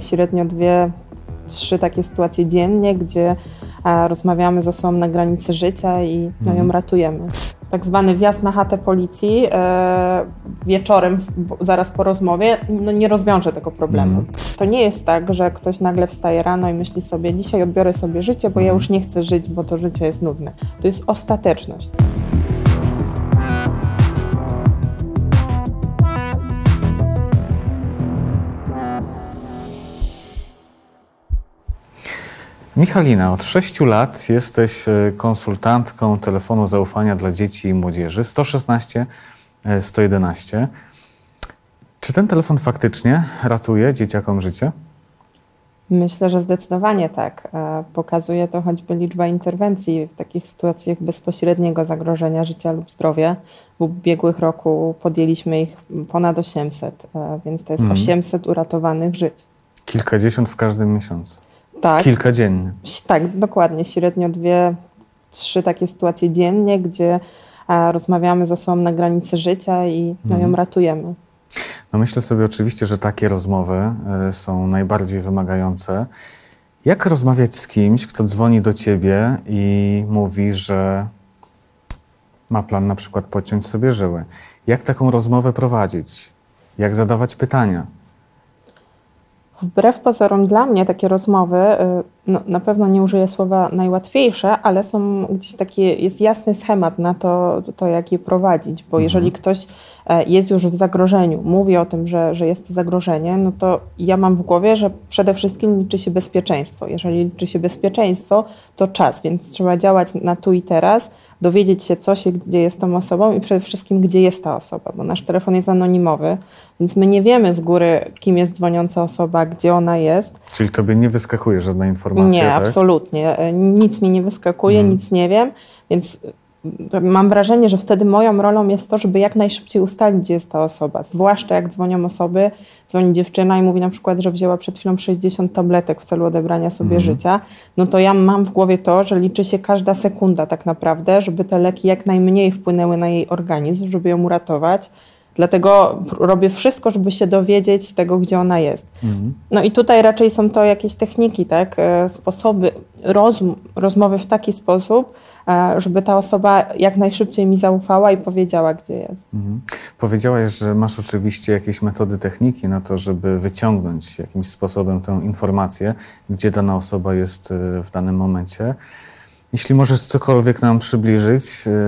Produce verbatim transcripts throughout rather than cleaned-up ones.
Średnio dwie, trzy takie sytuacje dziennie, gdzie a, rozmawiamy z osobą na granicy życia i no, ją ratujemy. Tak zwany wjazd na chatę policji e, wieczorem, w, zaraz po rozmowie, no, nie rozwiąże tego problemu. Mm. To nie jest tak, że ktoś nagle wstaje rano i myśli sobie, dzisiaj odbiorę sobie życie, bo ja już nie chcę żyć, bo to życie jest nudne. To jest ostateczność. Michalina, od sześciu lat jesteś konsultantką telefonu zaufania dla dzieci i młodzieży sto szesnaście sto jedenaście. Czy ten telefon faktycznie ratuje dzieciakom życie? Myślę, że zdecydowanie tak. Pokazuje to choćby liczba interwencji w takich sytuacjach bezpośredniego zagrożenia życia lub zdrowia. W ubiegłych roku podjęliśmy ich ponad osiemset, więc to jest mm. osiemset uratowanych żyć. Kilkadziesiąt w każdym miesiącu. Tak. Kilka dziennie. Tak, dokładnie. Średnio dwie, trzy takie sytuacje dziennie, gdzie a, rozmawiamy z osobą na granicy życia i no, ją ratujemy. No myślę sobie oczywiście, że takie rozmowy y, są najbardziej wymagające. Jak rozmawiać z kimś, kto dzwoni do ciebie i mówi, że ma plan na przykład pociąć sobie żyły? Jak taką rozmowę prowadzić? Jak zadawać pytania? Wbrew pozorom dla mnie takie rozmowy, no, na pewno nie użyję słowa najłatwiejsze, ale są gdzieś taki, jest jasny schemat na to, to jak je prowadzić, bo mhm. jeżeli ktoś jest już w zagrożeniu, mówi o tym, że, że jest to zagrożenie, no to ja mam w głowie, że przede wszystkim liczy się bezpieczeństwo. Jeżeli liczy się bezpieczeństwo, to czas, więc trzeba działać na tu i teraz, dowiedzieć się, co się dzieje z tą osobą i przede wszystkim, gdzie jest ta osoba, bo nasz telefon jest anonimowy, więc my nie wiemy z góry, kim jest dzwoniąca osoba, gdzie ona jest. Czyli tobie nie wyskakuje żadna informacja, Nie, tak? absolutnie. Nic mi nie wyskakuje, hmm. nic nie wiem, więc mam wrażenie, że wtedy moją rolą jest to, żeby jak najszybciej ustalić, gdzie jest ta osoba. Zwłaszcza jak dzwonią osoby, dzwoni dziewczyna i mówi na przykład, że wzięła przed chwilą sześćdziesiąt tabletek w celu odebrania sobie hmm. życia, no to ja mam w głowie to, że liczy się każda sekunda tak naprawdę, żeby te leki jak najmniej wpłynęły na jej organizm, żeby ją uratować. Dlatego robię wszystko, żeby się dowiedzieć tego, gdzie ona jest. Mhm. No i tutaj raczej są to jakieś techniki, tak? Sposoby rozm- rozmowy w taki sposób, żeby ta osoba jak najszybciej mi zaufała i powiedziała, gdzie jest. Mhm. Powiedziałaś, że masz oczywiście jakieś metody, techniki na to, żeby wyciągnąć jakimś sposobem tę informację, gdzie dana osoba jest w danym momencie. Jeśli możesz cokolwiek nam przybliżyć,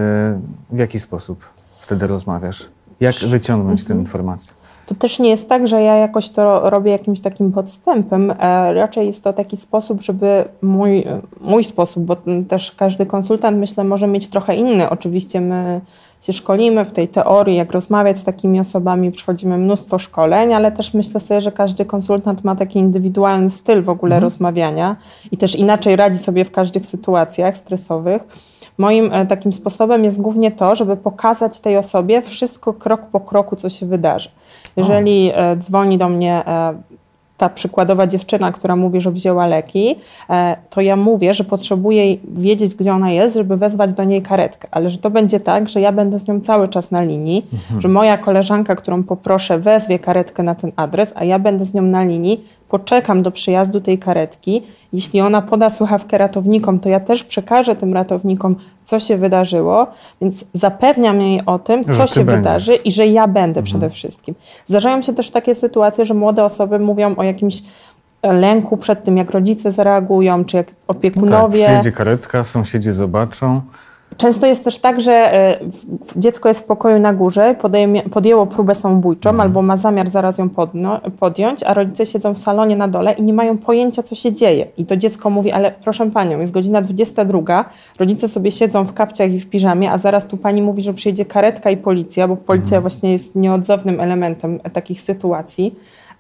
w jaki sposób wtedy rozmawiasz? Jak wyciągnąć mhm. tę informację? To też nie jest tak, że ja jakoś to robię jakimś takim podstępem. E, raczej jest to taki sposób, żeby mój, mój sposób, bo też każdy konsultant, myślę, może mieć trochę inny. Oczywiście my się szkolimy w tej teorii, jak rozmawiać z takimi osobami, przechodzimy mnóstwo szkoleń, ale też myślę sobie, że każdy konsultant ma taki indywidualny styl w ogóle mhm. rozmawiania i też inaczej radzi sobie w każdych sytuacjach stresowych. Moim e, takim sposobem jest głównie to, żeby pokazać tej osobie wszystko krok po kroku, co się wydarzy. Jeżeli e, dzwoni do mnie e, ta przykładowa dziewczyna, która mówi, że wzięła leki, e, to ja mówię, że potrzebuję wiedzieć, gdzie ona jest, żeby wezwać do niej karetkę. Ale że to będzie tak, że ja będę z nią cały czas na linii, mhm. że moja koleżanka, którą poproszę, wezwie karetkę na ten adres, a ja będę z nią na linii, poczekam do przyjazdu tej karetki. Jeśli ona poda słuchawkę ratownikom, to ja też przekażę tym ratownikom, co się wydarzyło, więc zapewniam jej o tym, co się będziesz. wydarzy i że ja będę mhm. przede wszystkim. Zdarzają się też takie sytuacje, że młode osoby mówią o jakimś lęku przed tym, jak rodzice zareagują, czy jak opiekunowie. No tak, przyjedzie karetka, sąsiedzi zobaczą. Często jest też tak, że dziecko jest w pokoju na górze, podejmie, podjęło próbę samobójczą mhm. albo ma zamiar zaraz ją podno, podjąć, a rodzice siedzą w salonie na dole i nie mają pojęcia, co się dzieje. I to dziecko mówi, ale proszę panią, jest godzina dwudziesta druga, rodzice sobie siedzą w kapciach i w piżamie, a zaraz tu pani mówi, że przyjedzie karetka i policja, bo policja mhm. właśnie jest nieodzownym elementem takich sytuacji.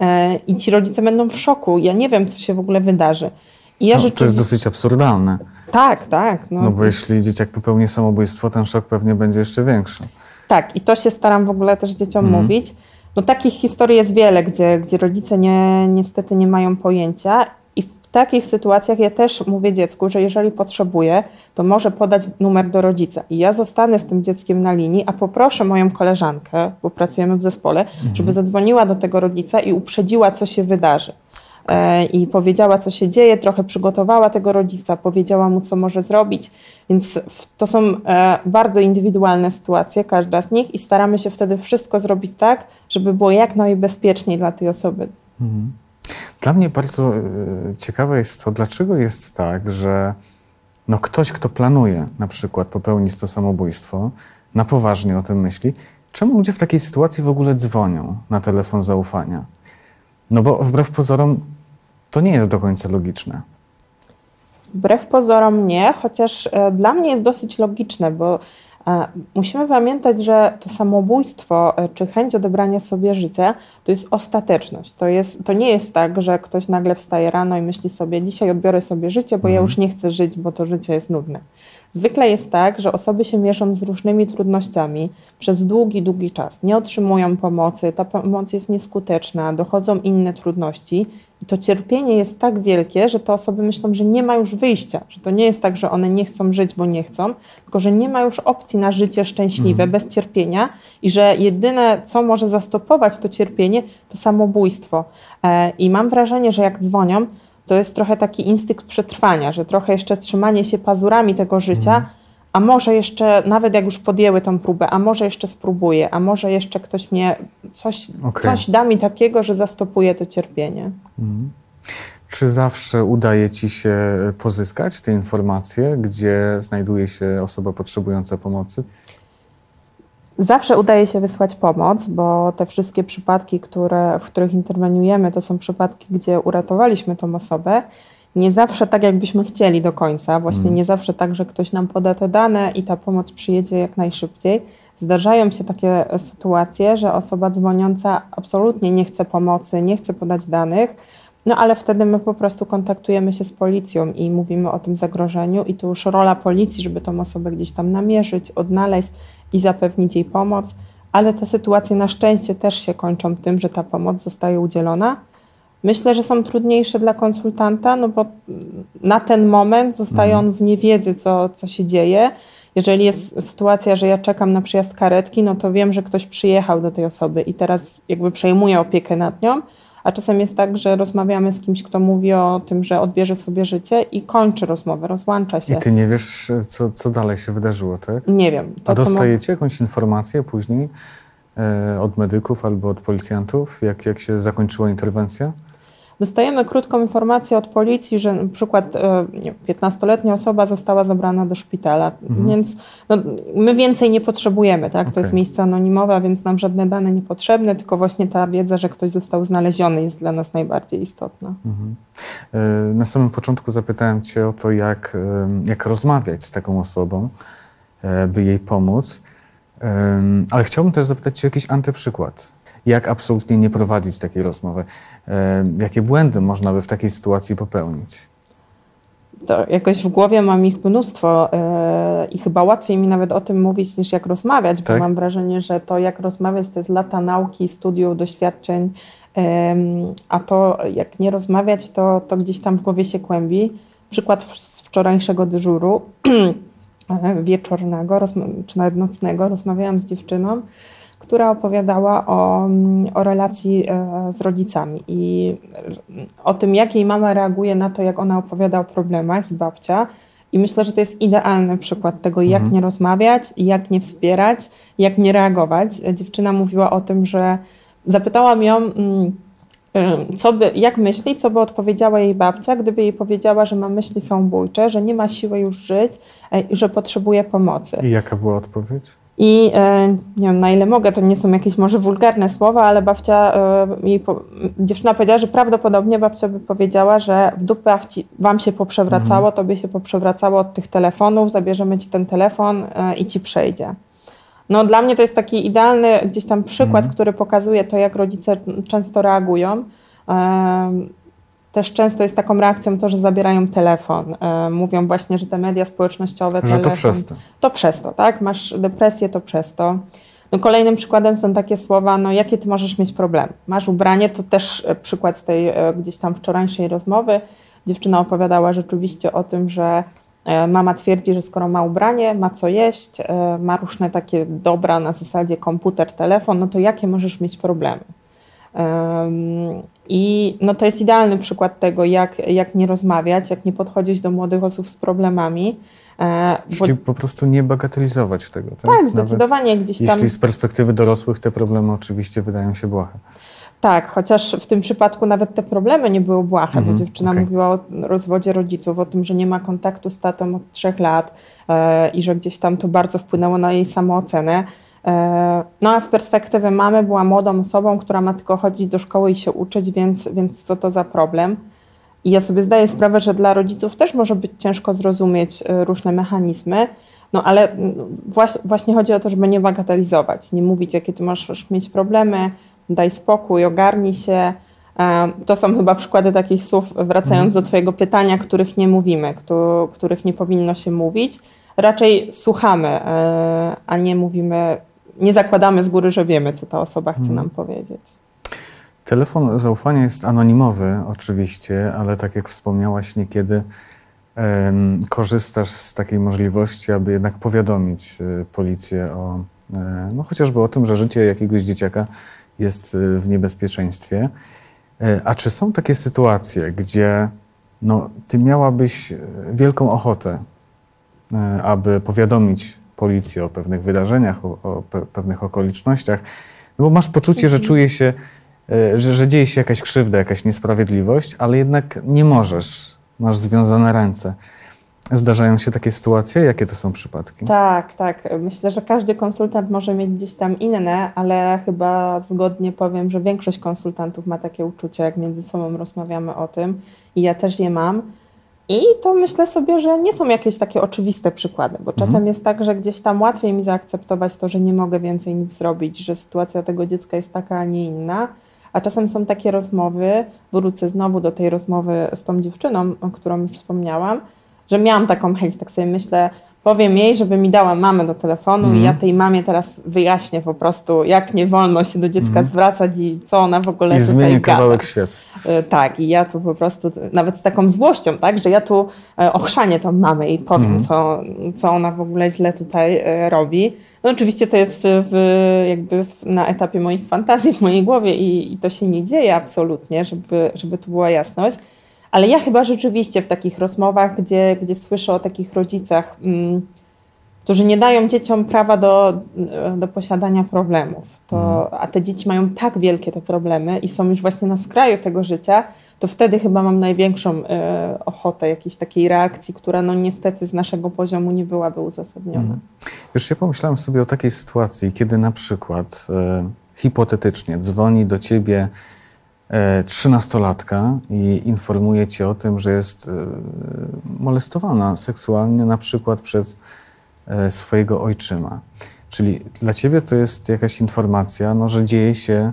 I ci rodzice będą w szoku. Ja nie wiem, co się w ogóle wydarzy. I ja no, rzeczywiście... To jest dosyć absurdalne. Tak, tak. No, no bo jeśli dzieciak popełni samobójstwo, ten szok pewnie będzie jeszcze większy. Tak, i to się staram w ogóle też dzieciom mm. mówić. No takich historii jest wiele, gdzie, gdzie rodzice nie, niestety nie mają pojęcia i w takich sytuacjach ja też mówię dziecku, że jeżeli potrzebuje, to może podać numer do rodzica i ja zostanę z tym dzieckiem na linii, a poproszę moją koleżankę, bo pracujemy w zespole, mm. żeby zadzwoniła do tego rodzica i uprzedziła, co się wydarzy. e, i powiedziała, co się dzieje, trochę przygotowała tego rodzica, powiedziała mu, co może zrobić. Więc to są e, bardzo indywidualne sytuacje, każda z nich, i staramy się wtedy wszystko zrobić tak, żeby było jak najbezpieczniej dla tej osoby. Mhm. Dla mnie bardzo y, ciekawe jest to, dlaczego jest tak, że no ktoś, kto planuje na przykład popełnić to samobójstwo, na poważnie o tym myśli, czemu ludzie w takiej sytuacji w ogóle dzwonią na telefon zaufania? No bo wbrew pozorom to nie jest do końca logiczne. Wbrew pozorom nie, chociaż e, dla mnie jest dosyć logiczne, bo e, musimy pamiętać, że to samobójstwo e, czy chęć odebrania sobie życia to jest ostateczność. To, jest, to nie jest tak, że ktoś nagle wstaje rano i myśli sobie, dzisiaj odbiorę sobie życie, bo mhm. ja już nie chcę żyć, bo to życie jest nudne. Zwykle jest tak, że osoby się mierzą z różnymi trudnościami przez długi, długi czas. Nie otrzymują pomocy, ta pomoc jest nieskuteczna, dochodzą inne trudności i to cierpienie jest tak wielkie, że te osoby myślą, że nie ma już wyjścia, że to nie jest tak, że one nie chcą żyć, bo nie chcą, tylko że nie ma już opcji na życie szczęśliwe, mhm. bez cierpienia i że jedyne, co może zastopować to cierpienie, to samobójstwo. I mam wrażenie, że jak dzwonią, to jest trochę taki instynkt przetrwania, że trochę jeszcze trzymanie się pazurami tego życia, mm. a może jeszcze, nawet jak już podjęły tą próbę, a może jeszcze spróbuję, a może jeszcze ktoś mnie, coś, okay. coś da mi takiego, że zastopuje to cierpienie. Mm. Czy zawsze udaje ci się pozyskać te informacje, gdzie znajduje się osoba potrzebująca pomocy? Zawsze udaje się wysłać pomoc, bo te wszystkie przypadki, które, w których interweniujemy, to są przypadki, gdzie uratowaliśmy tą osobę. Nie zawsze tak, jakbyśmy chcieli do końca. Właśnie mm. nie zawsze tak, że ktoś nam poda te dane i ta pomoc przyjedzie jak najszybciej. Zdarzają się takie sytuacje, że osoba dzwoniąca absolutnie nie chce pomocy, nie chce podać danych, no ale wtedy my po prostu kontaktujemy się z policją i mówimy o tym zagrożeniu i to już rola policji, żeby tą osobę gdzieś tam namierzyć, odnaleźć i zapewnić jej pomoc, ale te sytuacje na szczęście też się kończą tym, że ta pomoc zostaje udzielona. Myślę, że są trudniejsze dla konsultanta, no bo na ten moment zostaje on w niewiedzy, co, co się dzieje. Jeżeli jest sytuacja, że ja czekam na przyjazd karetki, no to wiem, że ktoś przyjechał do tej osoby i teraz jakby przejmuje opiekę nad nią, a czasem jest tak, że rozmawiamy z kimś, kto mówi o tym, że odbierze sobie życie i kończy rozmowę, rozłącza się. I ty nie wiesz, co, co dalej się wydarzyło, tak? Nie wiem. To, a dostajecie ma... jakąś informację później e, od medyków albo od policjantów, jak, jak się zakończyła interwencja? Dostajemy krótką informację od policji, że na przykład piętnastoletnia osoba została zabrana do szpitala, mhm. więc no, my więcej nie potrzebujemy, tak? Okay. To jest miejsce anonimowe, więc nam żadne dane niepotrzebne, tylko właśnie ta wiedza, że ktoś został znaleziony, jest dla nas najbardziej istotna. Mhm. Na samym początku zapytałem cię o to, jak, jak rozmawiać z taką osobą, by jej pomóc, ale chciałbym też zapytać cię o jakiś antyprzykład. Jak absolutnie nie prowadzić takiej rozmowy? E, jakie błędy można by w takiej sytuacji popełnić? To jakoś w głowie mam ich mnóstwo e, i chyba łatwiej mi nawet o tym mówić, niż jak rozmawiać, tak? Bo mam wrażenie, że to jak rozmawiać to jest lata nauki, studiów, doświadczeń, e, a to jak nie rozmawiać, to, to gdzieś tam w głowie się kłębi. Przykład z wczorajszego dyżuru wieczornego, czy nawet nocnego, rozmawiałam z dziewczyną, która opowiadała o, o relacji z rodzicami i o tym, jak jej mama reaguje na to, jak ona opowiada o problemach i babcia. I myślę, że to jest idealny przykład tego, jak mhm. nie rozmawiać, jak nie wspierać, jak nie reagować. Dziewczyna mówiła o tym, że zapytałam ją, co by, jak myśli, co by odpowiedziała jej babcia, gdyby jej powiedziała, że ma myśli samobójcze, że nie ma siły już żyć i że potrzebuje pomocy. I jaka była odpowiedź? I e, nie wiem, na ile mogę, to nie są jakieś może wulgarne słowa, ale babcia, e, jej po, dziewczyna powiedziała, że prawdopodobnie babcia by powiedziała, że w dupach ci, wam się poprzewracało, mhm. tobie się poprzewracało od tych telefonów, zabierzemy ci ten telefon e, i ci przejdzie. No dla mnie to jest taki idealny gdzieś tam przykład, mhm. który pokazuje to, jak rodzice często reagują. E, Też często jest taką reakcją to, że zabierają telefon. E, mówią właśnie, że te media społecznościowe... Że telefon, to przez to. To przez to, tak? Masz depresję, to przez to. No kolejnym przykładem są takie słowa, no jakie ty możesz mieć problemy? Masz ubranie, to też przykład z tej e, gdzieś tam wczorajszej rozmowy. Dziewczyna opowiadała rzeczywiście o tym, że e, mama twierdzi, że skoro ma ubranie, ma co jeść, e, ma różne takie dobra na zasadzie komputer, telefon, no to jakie możesz mieć problemy? I no to jest idealny przykład tego, jak, jak nie rozmawiać, jak nie podchodzić do młodych osób z problemami. Czyli bo... po prostu nie bagatelizować tego, tak? Tak, zdecydowanie. Nawet gdzieś tam... Jeśli z perspektywy dorosłych te problemy oczywiście wydają się błahe. Tak, chociaż w tym przypadku nawet te problemy nie były błahe, mm-hmm, bo dziewczyna okay. mówiła o rozwodzie rodziców, o tym, że nie ma kontaktu z tatą od trzech lat e, i że gdzieś tam to bardzo wpłynęło na jej samoocenę. E, no a z perspektywy mamy była młodą osobą, która ma tylko chodzić do szkoły i się uczyć, więc, więc co to za problem? I ja sobie zdaję sprawę, że dla rodziców też może być ciężko zrozumieć różne mechanizmy, no ale właśnie chodzi o to, żeby nie bagatelizować, nie mówić, jakie ty masz mieć problemy, daj spokój, ogarnij się. To są chyba przykłady takich słów, wracając do twojego pytania, których nie mówimy, których nie powinno się mówić. Raczej słuchamy, a nie mówimy, nie zakładamy z góry, że wiemy, co ta osoba chce nam powiedzieć. Telefon zaufania jest anonimowy oczywiście, ale tak jak wspomniałaś, niekiedy um, korzystasz z takiej możliwości, aby jednak powiadomić y, policję o, y, no chociażby o tym, że życie jakiegoś dzieciaka jest y, w niebezpieczeństwie. Y, a czy są takie sytuacje, gdzie no, ty miałabyś wielką ochotę, y, aby powiadomić policję o pewnych wydarzeniach, o, o pe pewnych okolicznościach, no bo masz poczucie, że czuje się Że, że dzieje się jakaś krzywda, jakaś niesprawiedliwość, ale jednak nie możesz, masz związane ręce. Zdarzają się takie sytuacje? Jakie to są przypadki? Tak, tak. Myślę, że każdy konsultant może mieć gdzieś tam inne, ale chyba zgodnie powiem, że większość konsultantów ma takie uczucie, jak między sobą rozmawiamy o tym i ja też je mam. I to myślę sobie, że nie są jakieś takie oczywiste przykłady, bo czasem mhm. jest tak, że gdzieś tam łatwiej mi zaakceptować to, że nie mogę więcej nic zrobić, że sytuacja tego dziecka jest taka, a nie inna. A czasem są takie rozmowy, wrócę znowu do tej rozmowy z tą dziewczyną, o którą już wspomniałam, że miałam taką chęć, tak sobie myślę, powiem jej, żeby mi dała mamę do telefonu mm. i ja tej mamie teraz wyjaśnię po prostu, jak nie wolno się do dziecka mm. zwracać i co ona w ogóle I tutaj zmienię gada. kawałek świata. Tak, i ja tu po prostu, nawet z taką złością, tak, że ja tu ochrzanię tą mamę i powiem, mm. co, co ona w ogóle źle tutaj robi. No oczywiście to jest w, jakby w, na etapie moich fantazji w mojej głowie i, i to się nie dzieje absolutnie, żeby, żeby tu była jasność. Ale ja chyba rzeczywiście w takich rozmowach, gdzie, gdzie słyszę o takich rodzicach, mm, którzy nie dają dzieciom prawa do, do posiadania problemów, to, a te dzieci mają tak wielkie te problemy i są już właśnie na skraju tego życia, to wtedy chyba mam największą y, ochotę jakiejś takiej reakcji, która no niestety z naszego poziomu nie byłaby uzasadniona. Mhm. Wiesz, ja pomyślałem sobie o takiej sytuacji, kiedy na przykład y, hipotetycznie dzwoni do ciebie trzynastolatka i informuje cię o tym, że jest molestowana seksualnie na przykład przez swojego ojczyma. Czyli dla ciebie to jest jakaś informacja, no, że dzieje się,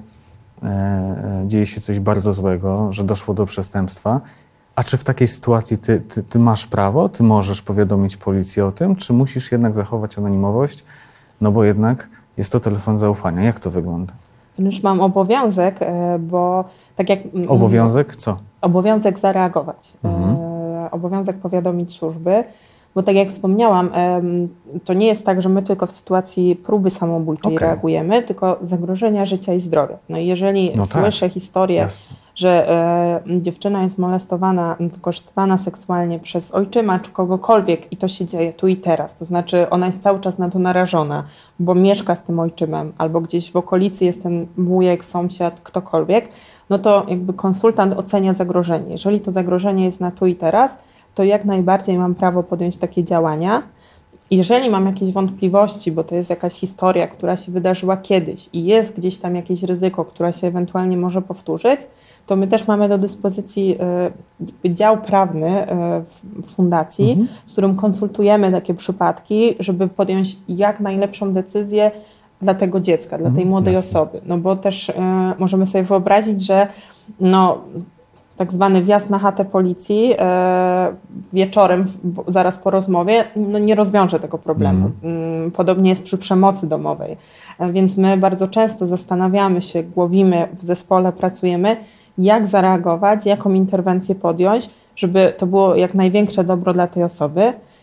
dzieje się coś bardzo złego, że doszło do przestępstwa. A czy w takiej sytuacji ty, ty, ty masz prawo, ty możesz powiadomić policję o tym, czy musisz jednak zachować anonimowość, no bo jednak jest to telefon zaufania. Jak to wygląda? Już mam obowiązek, bo tak jak... Obowiązek co? Obowiązek zareagować. Mhm. Obowiązek powiadomić służby, bo tak jak wspomniałam, to nie jest tak, że my tylko w sytuacji próby samobójczej okay. reagujemy, tylko zagrożenia życia i zdrowia. No i jeżeli no słyszę tak. historię, Jasne. że e, dziewczyna jest molestowana, wykorzystywana seksualnie przez ojczyma czy kogokolwiek i to się dzieje tu i teraz, to znaczy ona jest cały czas na to narażona, bo mieszka z tym ojczymem albo gdzieś w okolicy jest ten wujek, sąsiad, ktokolwiek, no to jakby konsultant ocenia zagrożenie. Jeżeli to zagrożenie jest na tu i teraz, to jak najbardziej mam prawo podjąć takie działania. Jeżeli mam jakieś wątpliwości, bo to jest jakaś historia, która się wydarzyła kiedyś i jest gdzieś tam jakieś ryzyko, które się ewentualnie może powtórzyć, to my też mamy do dyspozycji y, dział prawny y, w fundacji, mhm. z którym konsultujemy takie przypadki, żeby podjąć jak najlepszą decyzję dla tego dziecka, dla tej młodej Jasne. osoby. No bo też y, możemy sobie wyobrazić, że no, tak zwany wjazd na chatę policji e, wieczorem, w, zaraz po rozmowie, no nie rozwiąże tego problemu. Mm. Podobnie jest przy przemocy domowej. E, więc my bardzo często zastanawiamy się, głowimy, w zespole pracujemy, jak zareagować, jaką interwencję podjąć, żeby to było jak największe dobro dla tej osoby.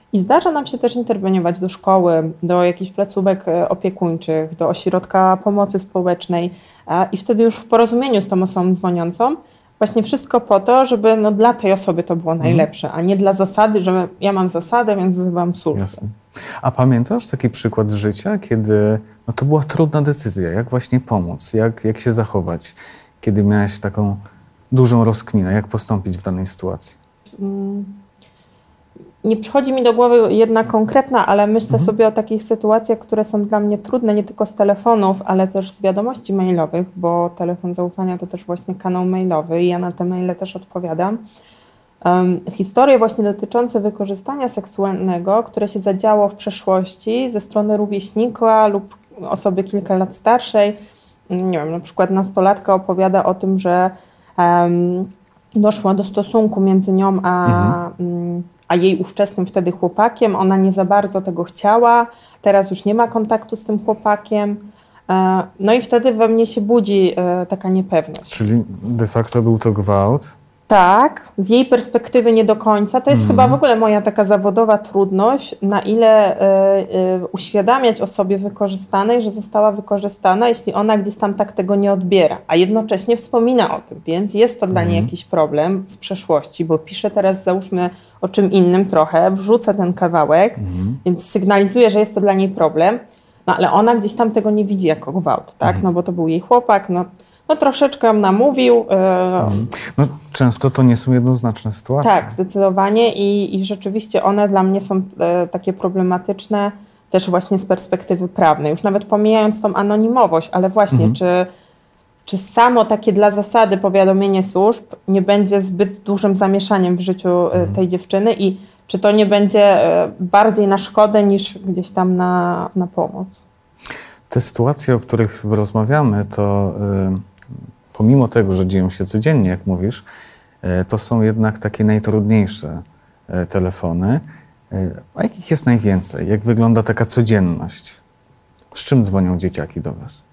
I zdarza nam się też interweniować do szkoły, do jakichś placówek opiekuńczych, do ośrodka pomocy społecznej i wtedy już w porozumieniu z tą osobą dzwoniącą właśnie wszystko po to, żeby no, dla tej osoby to było najlepsze, a nie dla zasady, że ja mam zasadę, więc wzywam służbę. Jasne. A pamiętasz taki przykład z życia, kiedy no, to była trudna decyzja, jak właśnie pomóc, jak, jak się zachować, kiedy miałaś taką dużą rozkminę, jak postąpić w danej sytuacji? Hmm. Nie przychodzi mi do głowy jedna konkretna, ale myślę mhm. sobie o takich sytuacjach, które są dla mnie trudne, nie tylko z telefonów, ale też z wiadomości mailowych, bo telefon zaufania to też właśnie kanał mailowy i ja na te maile też odpowiadam. Um, historie właśnie dotyczące wykorzystania seksualnego, które się zadziało w przeszłości ze strony rówieśnika lub osoby kilka lat starszej. Nie wiem, na przykład nastolatka opowiada o tym, że um, doszło do stosunku między nią a mhm. um, a jej ówczesnym wtedy chłopakiem, ona nie za bardzo tego chciała, teraz już nie ma kontaktu z tym chłopakiem, no i wtedy we mnie się budzi taka niepewność. Czyli de facto był to gwałt? Tak, z jej perspektywy nie do końca. To jest mm. chyba w ogóle moja taka zawodowa trudność, na ile y, y, uświadamiać osobie wykorzystanej, że została wykorzystana, jeśli ona gdzieś tam tak tego nie odbiera, a jednocześnie wspomina o tym, więc jest to mm. dla niej jakiś problem z przeszłości, bo pisze teraz załóżmy o czym innym trochę, wrzuca ten kawałek, mm. więc sygnalizuje, że jest to dla niej problem, no ale ona gdzieś tam tego nie widzi jako gwałt, tak, mm. no bo to był jej chłopak, no No troszeczkę namówił. Mhm. No, często to nie są jednoznaczne sytuacje. Tak, zdecydowanie i, i rzeczywiście one dla mnie są e, takie problematyczne też właśnie z perspektywy prawnej. Już nawet pomijając tą anonimowość, ale właśnie mhm. czy, czy samo takie dla zasady powiadomienie służb nie będzie zbyt dużym zamieszaniem w życiu mhm. tej dziewczyny i czy to nie będzie e, bardziej na szkodę niż gdzieś tam na, na pomoc. Te sytuacje, o których rozmawiamy, to y, pomimo tego, że dzieją się codziennie, jak mówisz, y, to są jednak takie najtrudniejsze y, telefony. Y, a jakich jest najwięcej? Jak wygląda taka codzienność? Z czym dzwonią dzieciaki do was?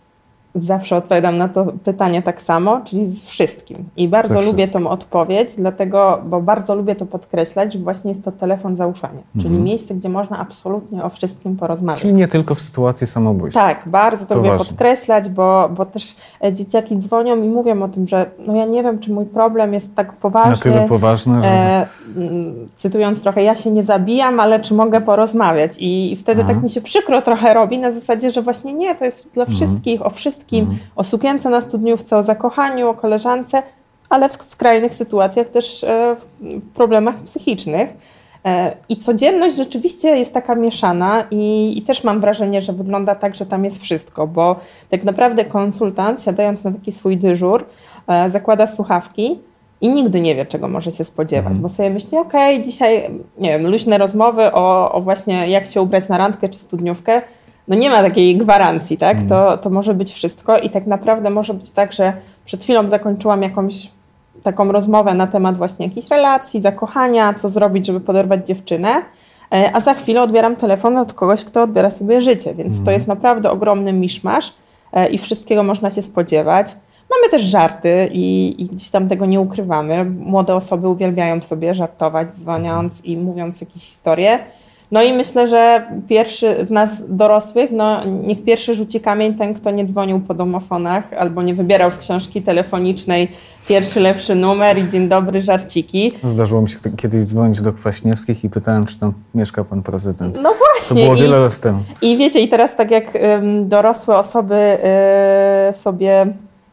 Zawsze odpowiadam na to pytanie tak samo, czyli z wszystkim. I bardzo Ze lubię wszystkim. tą odpowiedź, dlatego, bo bardzo lubię to podkreślać, że właśnie jest to telefon zaufania, czyli mhm. miejsce, gdzie można absolutnie o wszystkim porozmawiać. Czyli nie tylko w sytuacji samobójstwa. Tak, bardzo to, to lubię ważne. podkreślać, bo, bo też dzieciaki dzwonią i mówią o tym, że no ja nie wiem, czy mój problem jest tak poważny. Na tyle poważny, że... E, cytując trochę, ja się nie zabijam, ale czy mogę porozmawiać? I, i wtedy Aha. tak mi się przykro trochę robi na zasadzie, że właśnie nie, to jest dla wszystkich, mhm. o wszystkim, Mhm. o sukience na studniówce, o zakochaniu, o koleżance, ale w skrajnych sytuacjach też e, w problemach psychicznych. E, I codzienność rzeczywiście jest taka mieszana i, i też mam wrażenie, że wygląda tak, że tam jest wszystko, bo tak naprawdę konsultant, siadając na taki swój dyżur, e, zakłada słuchawki i nigdy nie wie, czego może się spodziewać, mhm. bo sobie myśli, okej, okay, dzisiaj, nie wiem, luźne rozmowy o, o właśnie jak się ubrać na randkę czy studniówkę. No nie ma takiej gwarancji, tak? Mm. To, to może być wszystko i tak naprawdę może być tak, że przed chwilą zakończyłam jakąś taką rozmowę na temat właśnie jakiejś relacji, zakochania, co zrobić, żeby poderwać dziewczynę, a za chwilę odbieram telefon od kogoś, kto odbiera sobie życie, więc mm. to jest naprawdę ogromny miszmasz i wszystkiego można się spodziewać. Mamy też żarty i, i gdzieś tam tego nie ukrywamy. Młode osoby uwielbiają sobie żartować, dzwoniąc i mówiąc jakieś historie. No i myślę, że pierwszy z nas dorosłych, no niech pierwszy rzuci kamień ten, kto nie dzwonił po domofonach albo nie wybierał z książki telefonicznej pierwszy lepszy numer i dzień dobry, żarciki. Zdarzyło mi się kiedyś dzwonić do Kwaśniewskich i pytałem, czy tam mieszka pan prezydent. No właśnie. To było wiele I, lat temu. I wiecie, i teraz tak jak ym, dorosłe osoby y, sobie...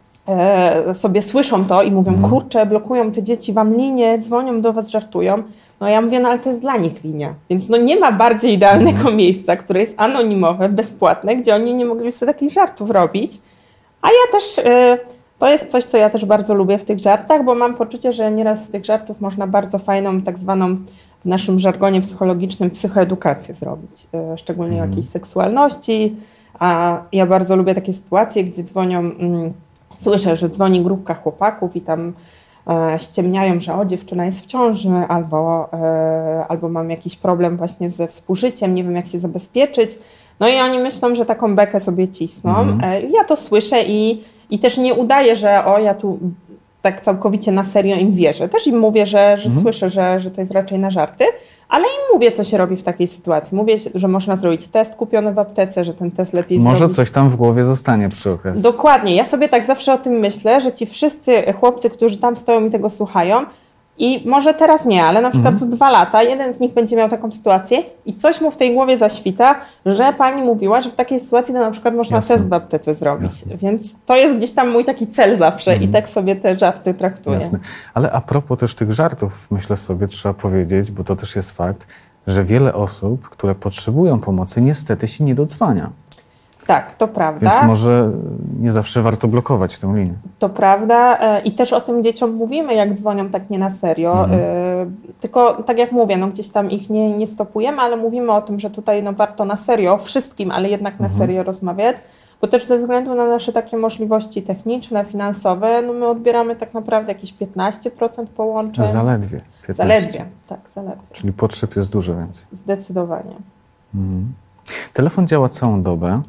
sobie słyszą to i mówią, mm. kurczę, blokują te dzieci wam linię, dzwonią do was, żartują. No ja mówię, no ale to jest dla nich linia. Więc no nie ma bardziej idealnego mm. miejsca, które jest anonimowe, bezpłatne, gdzie oni nie mogli sobie takich żartów robić. A ja też, y, to jest coś, co ja też bardzo lubię w tych żartach, bo mam poczucie, że nieraz z tych żartów można bardzo fajną, tak zwaną w naszym żargonie psychologicznym psychoedukację zrobić. Y, szczególnie mm. o jakiejś seksualności. A ja bardzo lubię takie sytuacje, gdzie dzwonią... Mm, Słyszę, że dzwoni grupka chłopaków i tam e, ściemniają, że o, dziewczyna jest w ciąży, albo, e, albo mam jakiś problem właśnie ze współżyciem, nie wiem jak się zabezpieczyć. No i oni myślą, że taką bekę sobie cisną. Mm. E, ja to słyszę i, i też nie udaję, że o, ja tu tak całkowicie na serio im wierzę. Też im mówię, że, że Mhm. słyszę, że, że to jest raczej na żarty, ale im mówię, co się robi w takiej sytuacji. Mówię, że można zrobić test kupiony w aptece, że ten test lepiej Może zrobić. coś tam w głowie zostanie przy okazji. Dokładnie. Ja sobie tak zawsze o tym myślę, że ci wszyscy chłopcy, którzy tam stoją i tego słuchają, i może teraz nie, ale na przykład Mhm. za dwa lata jeden z nich będzie miał taką sytuację i coś mu w tej głowie zaświta, że pani mówiła, że w takiej sytuacji to na przykład można Jasne. test w aptece zrobić. Jasne. Więc to jest gdzieś tam mój taki cel zawsze Mhm. i tak sobie te żarty traktuję. Jasne. Ale a propos też tych żartów, myślę sobie, trzeba powiedzieć, bo to też jest fakt, że wiele osób, które potrzebują pomocy, niestety się nie dodzwania. Tak, to prawda. Więc może nie zawsze warto blokować tę linię. To prawda e, i też o tym dzieciom mówimy, jak dzwonią tak nie na serio. Mhm. E, tylko tak jak mówię, no gdzieś tam ich nie, nie stopujemy, ale mówimy o tym, że tutaj no, warto na serio, wszystkim, ale jednak na Mhm. serio rozmawiać, bo też ze względu na nasze takie możliwości techniczne, finansowe, no my odbieramy tak naprawdę jakieś piętnaście procent połączeń. Zaledwie piętnaście. Zaledwie, tak, zaledwie. Czyli potrzeb jest dużo więcej. Zdecydowanie. Mhm. Telefon działa całą dobę.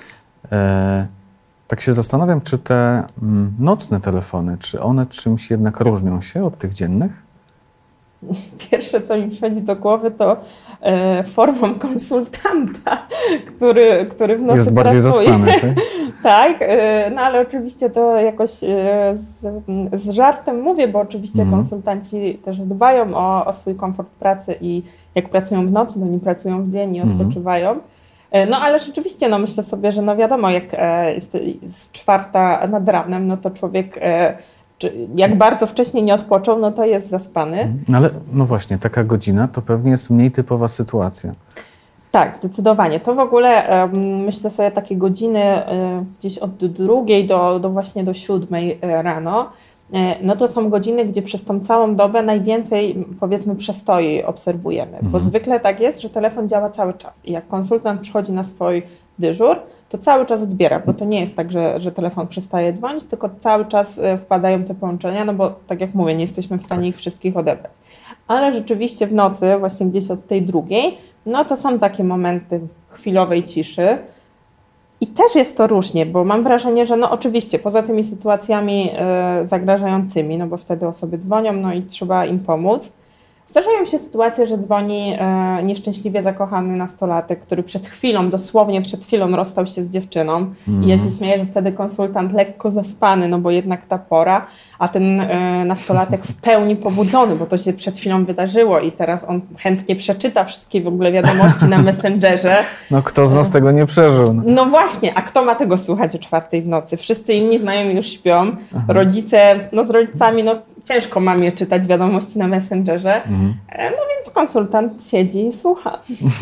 E, tak się zastanawiam, czy te mm, nocne telefony, czy one czymś jednak różnią się od tych dziennych? Pierwsze, co mi przychodzi do głowy, to e, formą konsultanta, który, który w nocy Jest bardziej pracuje. zaspany, tak? Tak, e, no ale oczywiście to jakoś e, z, z żartem mówię, bo oczywiście Mhm. konsultanci też dbają o, o swój komfort pracy i jak pracują w nocy, to nie pracują w dzień i Mhm. odpoczywają. E, No ale rzeczywiście, no myślę sobie, że no wiadomo, jak e, jest, jest czwarta nad ranem, no to człowiek e, czy jak bardzo wcześniej nie odpoczął, no to jest zaspany. No ale no właśnie, taka godzina to pewnie jest mniej typowa sytuacja. Tak, zdecydowanie. To w ogóle em, myślę sobie takie godziny e, gdzieś od drugiej do, do właśnie do siódmej e, rano. E, no to są godziny, gdzie przez tą całą dobę najwięcej powiedzmy przestoi obserwujemy. Bo Mhm. zwykle tak jest, że telefon działa cały czas. I jak konsultant przychodzi na swój dyżur, to cały czas odbiera, bo to nie jest tak, że, że telefon przestaje dzwonić, tylko cały czas e, wpadają te połączenia, no bo tak jak mówię, nie jesteśmy w stanie ich wszystkich odebrać. Ale rzeczywiście w nocy, właśnie gdzieś od tej drugiej, no to są takie momenty chwilowej ciszy i też jest to różnie, bo mam wrażenie, że no oczywiście poza tymi sytuacjami e, zagrażającymi, no bo wtedy osoby dzwonią, no i trzeba im pomóc. Zdarzają się sytuacje, że dzwoni e, nieszczęśliwie zakochany nastolatek, który przed chwilą, dosłownie przed chwilą rozstał się z dziewczyną Mhm. i ja się śmieję, że wtedy konsultant lekko zaspany, no bo jednak ta pora, a ten e, nastolatek w pełni pobudzony, bo to się przed chwilą wydarzyło i teraz on chętnie przeczyta wszystkie w ogóle wiadomości na Messengerze. No kto z nas tego nie przeżył? No. No właśnie, a kto ma tego słuchać o czwartej w nocy? Wszyscy inni znajomi już śpią, rodzice, no z rodzicami, no ciężko mamie czytać wiadomości na Messengerze, Mhm. e, no więc konsultant siedzi i słucha.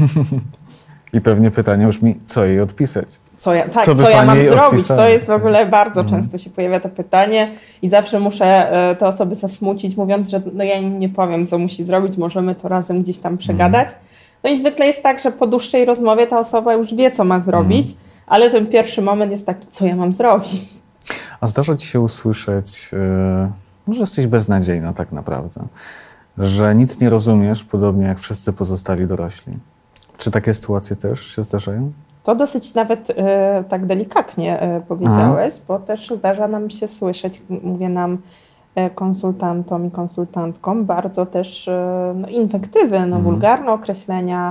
I pewnie pytanie brzmi, co jej odpisać? Co ja, tak, Co by co ja pani mam jej zrobić? odpisała? To jest w ogóle bardzo Mhm. często się pojawia to pytanie i zawsze muszę e, te osoby zasmucić, mówiąc, że no ja im nie powiem, co musi zrobić, możemy to razem gdzieś tam przegadać. No i zwykle jest tak, że po dłuższej rozmowie ta osoba już wie, co ma zrobić, ale ten pierwszy moment jest taki, co ja mam zrobić? A zdarza ci się usłyszeć, yy, że jesteś beznadziejna tak naprawdę, że nic nie rozumiesz, podobnie jak wszyscy pozostali dorośli. Czy takie sytuacje też się zdarzają? To dosyć nawet e, tak delikatnie e, powiedziałeś, bo też zdarza nam się słyszeć, m- mówię nam e, konsultantom i konsultantkom, bardzo też e, no, inwektywy, no, Mhm. wulgarne określenia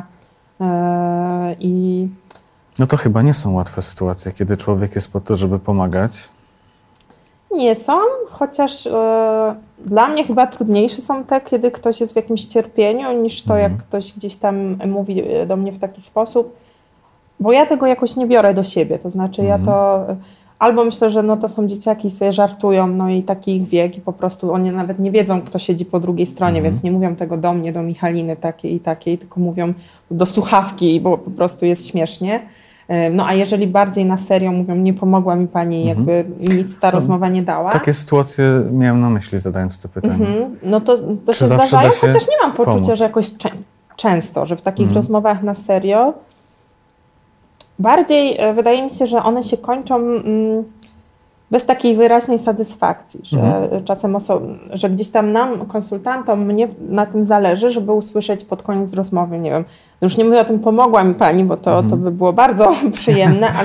e, i No to chyba nie są łatwe sytuacje, kiedy człowiek jest po to, żeby pomagać. nie są, chociaż e, dla mnie chyba trudniejsze są te, kiedy ktoś jest w jakimś cierpieniu, niż to, Mhm. jak ktoś gdzieś tam mówi e, do mnie w taki sposób, bo ja tego jakoś nie biorę do siebie, to znaczy ja Mhm. to e, albo myślę, że no to są dzieciaki, sobie żartują, no i taki ich wiek i po prostu oni nawet nie wiedzą, kto siedzi po drugiej stronie, Mhm. więc nie mówią tego do mnie, do Michaliny takiej i takiej, tylko mówią do słuchawki, bo po prostu jest śmiesznie. E, No a jeżeli bardziej na serio mówią, nie pomogła mi pani, Mhm. jakby nic ta rozmowa nie dała. Takie sytuacje miałem na myśli, zadając to pytanie. Mhm. No to, to Czy się zawsze zdarzają, da się chociaż nie mam poczucia, pomóc? że jakoś czę- często, że w takich Mhm. rozmowach na serio bardziej e, wydaje mi się, że one się kończą mm, bez takiej wyraźnej satysfakcji, że Mhm. czasem oso- że gdzieś tam nam, konsultantom, mnie na tym zależy, żeby usłyszeć pod koniec rozmowy, nie wiem, już nie mówię o tym, pomogła mi pani, bo to, Mhm. to by było bardzo przyjemne, ale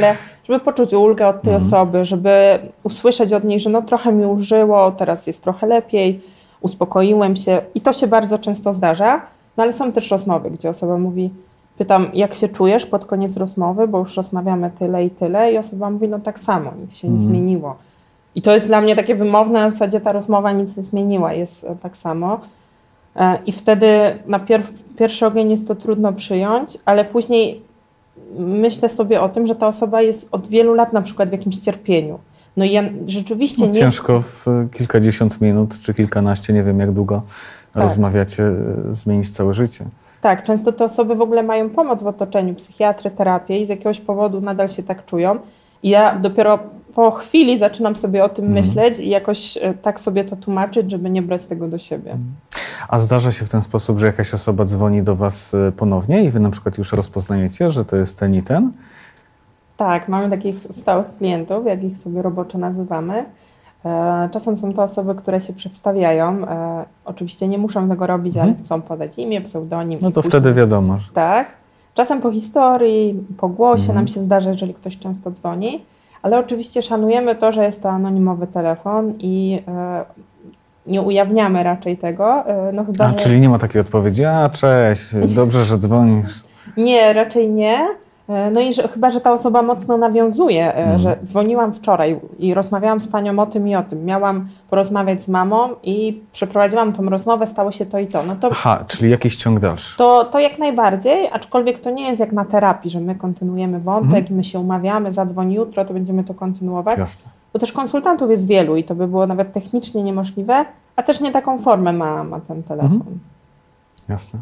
żeby poczuć ulgę od tej mhm. osoby, żeby usłyszeć od niej, że no trochę mi ulżyło, teraz jest trochę lepiej, uspokoiłem się i to się bardzo często zdarza, no ale są też rozmowy, gdzie osoba mówi, pytam, jak się czujesz pod koniec rozmowy, bo już rozmawiamy tyle i tyle i osoba mówi, no tak samo, nic się mhm. nie zmieniło. I to jest dla mnie takie wymowne, na zasadzie ta rozmowa nic nie zmieniła, jest tak samo. I wtedy na pier pierwszy ogień jest to trudno przyjąć, ale później myślę sobie o tym, że ta osoba jest od wielu lat na przykład w jakimś cierpieniu. No i ja rzeczywiście no, nie... Ciężko w kilkadziesiąt minut czy kilkanaście, nie wiem jak długo tak. rozmawiacie, zmienić całe życie. Tak, często te osoby w ogóle mają pomoc w otoczeniu, psychiatry, terapię i z jakiegoś powodu nadal się tak czują. I ja dopiero po chwili zaczynam sobie o tym mm. myśleć i jakoś tak sobie to tłumaczyć, żeby nie brać tego do siebie. A zdarza się w ten sposób, że jakaś osoba dzwoni do was ponownie i wy na przykład już rozpoznajecie, że to jest ten i ten? Tak, mamy takich stałych klientów, jak ich sobie roboczo nazywamy. Czasem są to osoby, które się przedstawiają. Oczywiście nie muszą tego robić, mhm. ale chcą podać imię, pseudonim. No to wtedy wiadomo. Że... Tak. Czasem po historii, po głosie mhm. nam się zdarza, jeżeli ktoś często dzwoni. Ale oczywiście szanujemy to, że jest to anonimowy telefon i e, nie ujawniamy raczej tego. E, no chyba, a, że... czyli nie ma takiej odpowiedzi, a cześć, dobrze, że dzwonisz. Nie, raczej nie. E, no i że, chyba, że ta osoba mocno nawiązuje, e, mm. że dzwoniłam wczoraj i rozmawiałam z panią o tym i o tym. Miałam porozmawiać z mamą i przeprowadziłam tą rozmowę, stało się to i to. No to Aha, czyli jakiś ciąg dalszy. To, to jak najbardziej, aczkolwiek to nie jest jak na terapii, że my kontynuujemy wątek mm. i my się umawiamy, zadzwoni jutro, to będziemy to kontynuować. Jasne. Bo też konsultantów jest wielu i to by było nawet technicznie niemożliwe, a też nie taką formę ma, ma ten telefon. Mm. Jasne.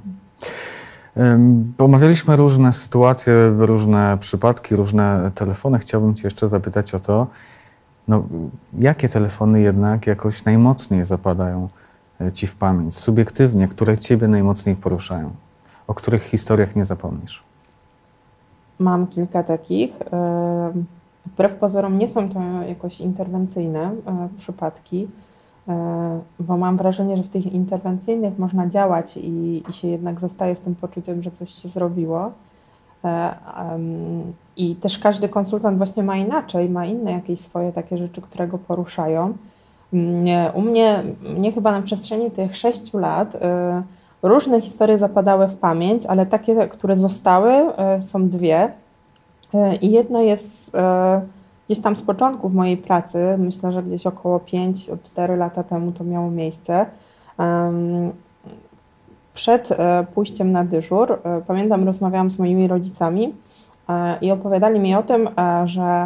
Um, omawialiśmy różne sytuacje, różne przypadki, różne telefony. Chciałbym cię jeszcze zapytać o to, no, jakie telefony jednak jakoś najmocniej zapadają ci w pamięć, subiektywnie, które ciebie najmocniej poruszają, o których historiach nie zapomnisz? Mam kilka takich. Wbrew pozorom nie są to jakoś interwencyjne przypadki, bo mam wrażenie, że w tych interwencyjnych można działać i, i się jednak zostaje z tym poczuciem, że coś się zrobiło. I też każdy konsultant właśnie ma inaczej, ma inne jakieś swoje takie rzeczy, które go poruszają. U mnie, mnie chyba na przestrzeni tych sześciu lat różne historie zapadały w pamięć, ale takie, które zostały, są dwie. I jedno jest gdzieś tam z początków mojej pracy, myślę, że gdzieś około pięć, cztery lata temu to miało miejsce. Przed pójściem na dyżur, pamiętam, rozmawiałam z moimi rodzicami i opowiadali mi o tym, że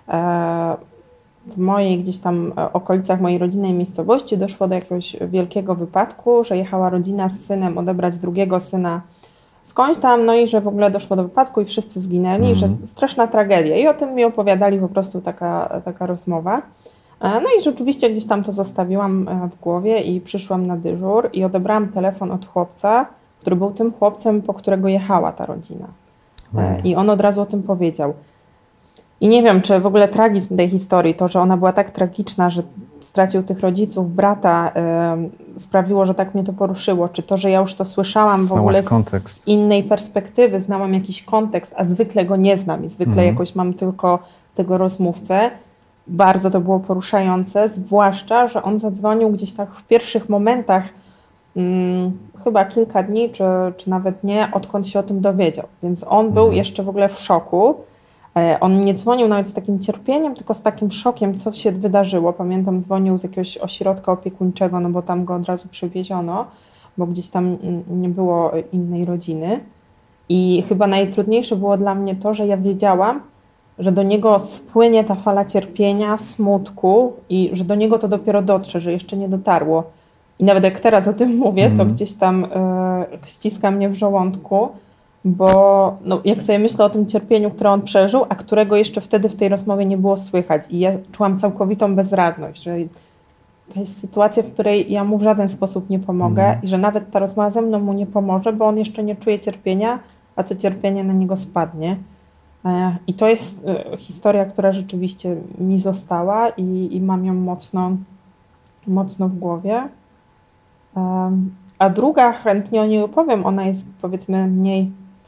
w mojej gdzieś tam okolicach mojej rodzinnej miejscowości doszło do jakiegoś wielkiego wypadku, że jechała rodzina z synem odebrać drugiego syna skądś tam, no i że w ogóle doszło do wypadku i wszyscy zginęli, mm. że straszna tragedia. I o tym mi opowiadali po prostu taka, taka rozmowa. No i rzeczywiście gdzieś tam to zostawiłam w głowie i przyszłam na dyżur i odebrałam telefon od chłopca, który był tym chłopcem, po którego jechała ta rodzina. Mm. I on od razu o tym powiedział. I nie wiem, czy w ogóle tragizm tej historii, to, że ona była tak tragiczna, że stracił tych rodziców, brata, yy, sprawiło, że tak mnie to poruszyło. Czy to, że ja już to słyszałam w ogóle z innej perspektywy, znałam jakiś kontekst, a zwykle go nie znam i zwykle mhm. jakoś mam tylko tego rozmówcę. Bardzo to było poruszające, zwłaszcza, że on zadzwonił gdzieś tak w pierwszych momentach, yy, chyba kilka dni, czy, czy nawet nie, odkąd się o tym dowiedział. Więc on mhm. był jeszcze w ogóle w szoku. On nie dzwonił nawet z takim cierpieniem, tylko z takim szokiem, co się wydarzyło. Pamiętam, dzwonił z jakiegoś ośrodka opiekuńczego, no bo tam go od razu przywieziono, bo gdzieś tam nie było innej rodziny. I chyba najtrudniejsze było dla mnie to, że ja wiedziałam, że do niego spłynie ta fala cierpienia, smutku i że do niego to dopiero dotrze, że jeszcze nie dotarło. I nawet jak teraz o tym mówię, mm. to gdzieś tam y, ściska mnie w żołądku, bo no, jak sobie myślę o tym cierpieniu, które on przeżył, a którego jeszcze wtedy w tej rozmowie nie było słychać i ja czułam całkowitą bezradność, że to jest sytuacja, w której ja mu w żaden sposób nie pomogę mm. i że nawet ta rozmowa ze mną mu nie pomoże, bo on jeszcze nie czuje cierpienia, a to cierpienie na niego spadnie. I to jest historia, która rzeczywiście mi została i, i mam ją mocno, mocno w głowie. A druga, chętnie o niej opowiem, ona jest powiedzmy mniej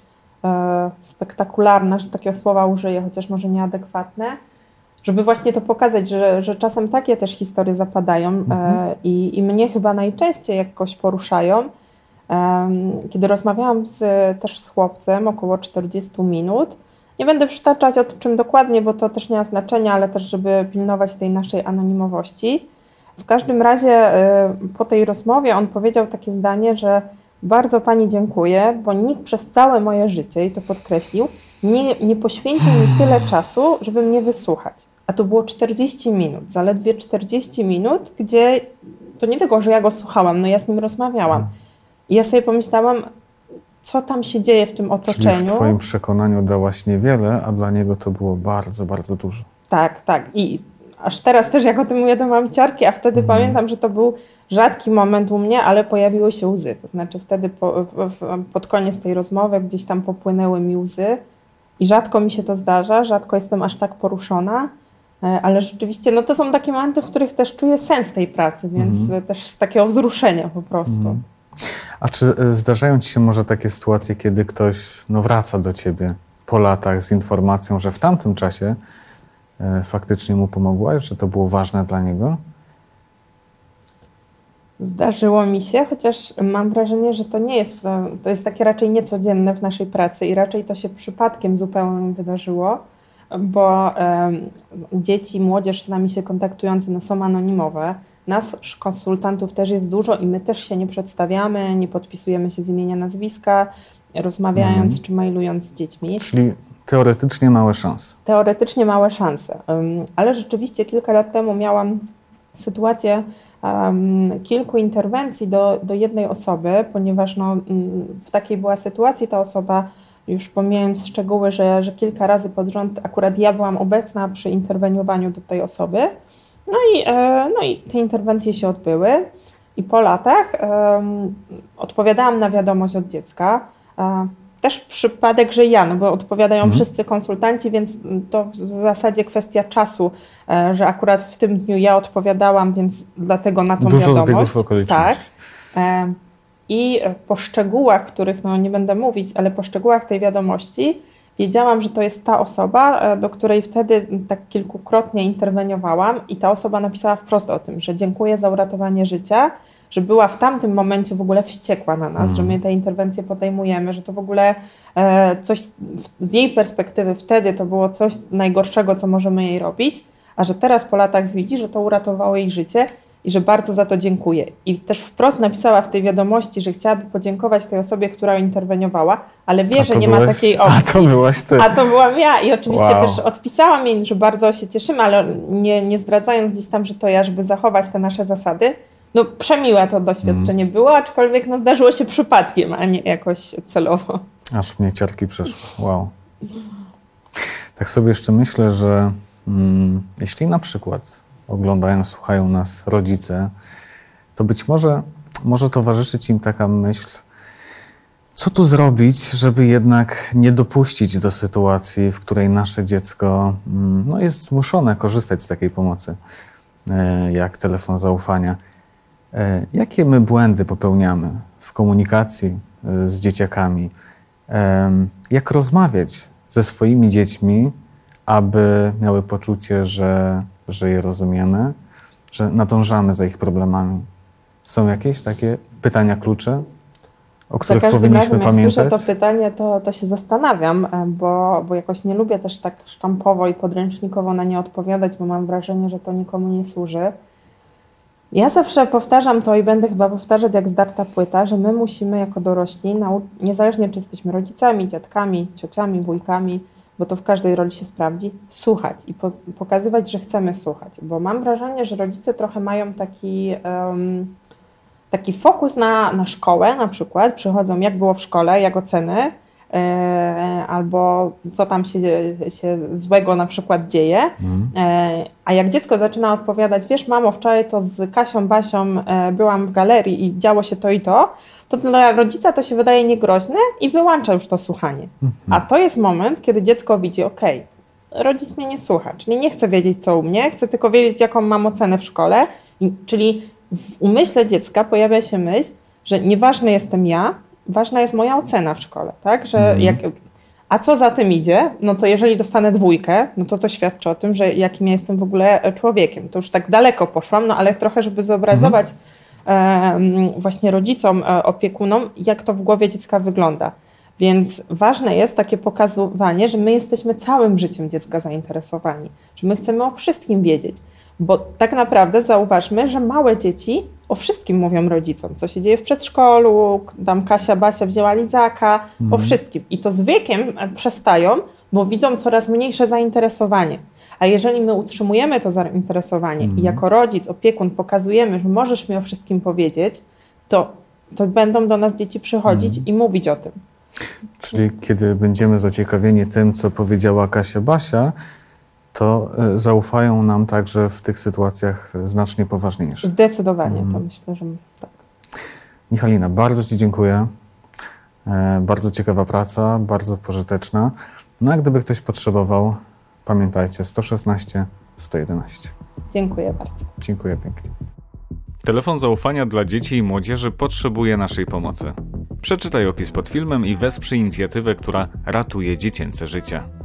e, spektakularna, że takiego słowa użyję, chociaż może nieadekwatne, żeby właśnie to pokazać, że, że czasem takie też historie zapadają mhm. e, i, i mnie chyba najczęściej jakoś poruszają. E, kiedy rozmawiałam z, też z chłopcem około czterdzieści minut, nie będę przytaczać o czym dokładnie, bo to też nie ma znaczenia, ale też żeby pilnować tej naszej anonimowości. W każdym razie e, po tej rozmowie on powiedział takie zdanie, że bardzo Pani dziękuję, bo nikt przez całe moje życie, i to podkreślił, nie, nie poświęcił mi tyle czasu, żeby mnie wysłuchać. A to było czterdzieści minut, zaledwie czterdzieści minut, gdzie to nie tylko, że ja go słuchałam, no ja z nim rozmawiałam. I ja sobie pomyślałam, co tam się dzieje w tym otoczeniu. Czyli w Twoim przekonaniu dałaś niewiele, a dla niego to było bardzo, bardzo dużo. Tak, tak. I aż teraz też jak o tym mówię, to mam ciarki, a wtedy mhm. pamiętam, że to był rzadki moment u mnie, ale pojawiły się łzy. To znaczy wtedy po, w, pod koniec tej rozmowy gdzieś tam popłynęły mi łzy i rzadko mi się to zdarza, rzadko jestem aż tak poruszona, ale rzeczywiście no to są takie momenty, w których też czuję sens tej pracy, więc mhm. też z takiego wzruszenia po prostu. Mhm. A czy zdarzają Ci się może takie sytuacje, kiedy ktoś no, wraca do Ciebie po latach z informacją, że w tamtym czasie e, faktycznie mu pomogłaś, że to było ważne dla niego? Zdarzyło mi się, chociaż mam wrażenie, że to nie jest, to jest takie raczej niecodzienne w naszej pracy i raczej to się przypadkiem zupełnie wydarzyło, bo e, dzieci, młodzież z nami się kontaktujące no, są anonimowe. Nas, konsultantów, też jest dużo i my też się nie przedstawiamy, nie podpisujemy się z imienia, nazwiska, rozmawiając mm. czy mailując z dziećmi. Czyli teoretycznie małe szanse. Teoretycznie małe szanse, um, ale rzeczywiście kilka lat temu miałam sytuację um, kilku interwencji do, do jednej osoby, ponieważ no, w takiej była sytuacji ta osoba, już pomijając szczegóły, że, że kilka razy pod rząd akurat ja byłam obecna przy interweniowaniu do tej osoby. No i, no i te interwencje się odbyły i po latach um, odpowiadałam na wiadomość od dziecka. Um, też przypadek, że ja, no bo odpowiadają mhm. wszyscy konsultanci, więc to w zasadzie kwestia czasu, e, że akurat w tym dniu ja odpowiadałam, więc dlatego na tą Dużo wiadomość. zbiegów okoliczności. Tak. E, I po szczegółach, których no nie będę mówić, ale po szczegółach tej wiadomości wiedziałam, że to jest ta osoba, do której wtedy tak kilkukrotnie interweniowałam i ta osoba napisała wprost o tym, że dziękuję za uratowanie życia, że była w tamtym momencie w ogóle wściekła na nas, mm. że my te interwencje podejmujemy, że to w ogóle e, coś z jej perspektywy wtedy to było coś najgorszego, co możemy jej robić, a że teraz po latach widzi, że to uratowało jej życie i że bardzo za to dziękuję. I też wprost napisała w tej wiadomości, że chciałaby podziękować tej osobie, która interweniowała, ale wie, że nie byłaś, ma takiej opcji. A to byłaś ty. A to byłam ja i oczywiście wow. też odpisałam jej, że bardzo się cieszymy, ale nie, nie zdradzając gdzieś tam, że to ja, żeby zachować te nasze zasady. No przemiłe to doświadczenie mm. było, aczkolwiek no, zdarzyło się przypadkiem, a nie jakoś celowo. Aż mnie ciarki przeszły. Wow. Tak sobie jeszcze myślę, że mm, jeśli na przykład oglądają, słuchają nas rodzice, to być może może towarzyszyć im taka myśl, co tu zrobić, żeby jednak nie dopuścić do sytuacji, w której nasze dziecko no, jest zmuszone korzystać z takiej pomocy, jak telefon zaufania. Jakie my błędy popełniamy w komunikacji z dzieciakami? Jak rozmawiać ze swoimi dziećmi, aby miały poczucie, że, że je rozumiemy, że nadążamy za ich problemami? Są jakieś takie pytania klucze, o których powinniśmy razem, pamiętać? Jak słyszę to pytanie, to, to się zastanawiam, bo, bo jakoś nie lubię też tak sztampowo i podręcznikowo na nie odpowiadać, bo mam wrażenie, że to nikomu nie służy. Ja zawsze powtarzam to i będę chyba powtarzać jak zdarta płyta, że my musimy jako dorośli, niezależnie czy jesteśmy rodzicami, dziadkami, ciociami, wujkami, bo to w każdej roli się sprawdzi, słuchać i po, pokazywać, że chcemy słuchać. Bo mam wrażenie, że rodzice trochę mają taki, um, taki fokus na, na szkołę na przykład, przychodzą jak było w szkole, jak oceny, e, albo co tam się, się złego na przykład dzieje. Mm. E, a jak dziecko zaczyna odpowiadać, wiesz mamo, wczoraj to z Kasią, Basią e, byłam w galerii i działo się to i to, to dla rodzica to się wydaje niegroźne i wyłącza już to słuchanie. Mm-hmm. A to jest moment, kiedy dziecko widzi, okej, okay, rodzic mnie nie słucha, czyli nie chce wiedzieć co u mnie, chce tylko wiedzieć jaką mam ocenę w szkole, I, czyli w umyśle dziecka pojawia się myśl, że nieważny jestem ja, ważna jest moja ocena w szkole, tak? Że mm-hmm. jak A co za tym idzie? No to jeżeli dostanę dwójkę, no to to świadczy o tym, że jakim ja jestem w ogóle człowiekiem. To już tak daleko poszłam, no ale trochę, żeby zobrazować mhm. e, właśnie rodzicom, e, opiekunom, jak to w głowie dziecka wygląda. Więc ważne jest takie pokazywanie, że my jesteśmy całym życiem dziecka zainteresowani, że my chcemy o wszystkim wiedzieć. Bo tak naprawdę zauważmy, że małe dzieci o wszystkim mówią rodzicom, co się dzieje w przedszkolu, tam Kasia, Basia wzięła lizaka, mhm. o wszystkim. I to z wiekiem przestają, bo widzą coraz mniejsze zainteresowanie. A jeżeli my utrzymujemy to zainteresowanie mhm. i jako rodzic, opiekun pokazujemy, że możesz mi o wszystkim powiedzieć, to, to będą do nas dzieci przychodzić mhm. i mówić o tym. Czyli kiedy będziemy zaciekawieni tym, co powiedziała Kasia, Basia, to zaufają nam także w tych sytuacjach znacznie poważniejszych. Zdecydowanie, mm. to myślę, że tak. Michalina, bardzo Ci dziękuję. E, bardzo ciekawa praca, bardzo pożyteczna. No a gdyby ktoś potrzebował, pamiętajcie, sto szesnaście sto jedenaście. Dziękuję bardzo. Dziękuję pięknie. Telefon zaufania dla dzieci i młodzieży potrzebuje naszej pomocy. Przeczytaj opis pod filmem i wesprzyj inicjatywę, która ratuje dziecięce życie.